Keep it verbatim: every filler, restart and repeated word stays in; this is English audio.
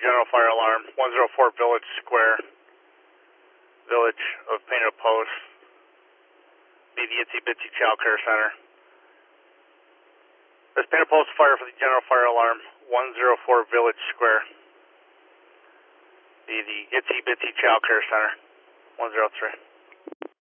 general fire alarm, one oh four Village Square, Village of Painted Post, be the Itsy Bitsy Child Care Center. This Painted Post fire for the general fire alarm, one oh four Village Square, be the Itsy Bitsy Child Care Center, one oh three.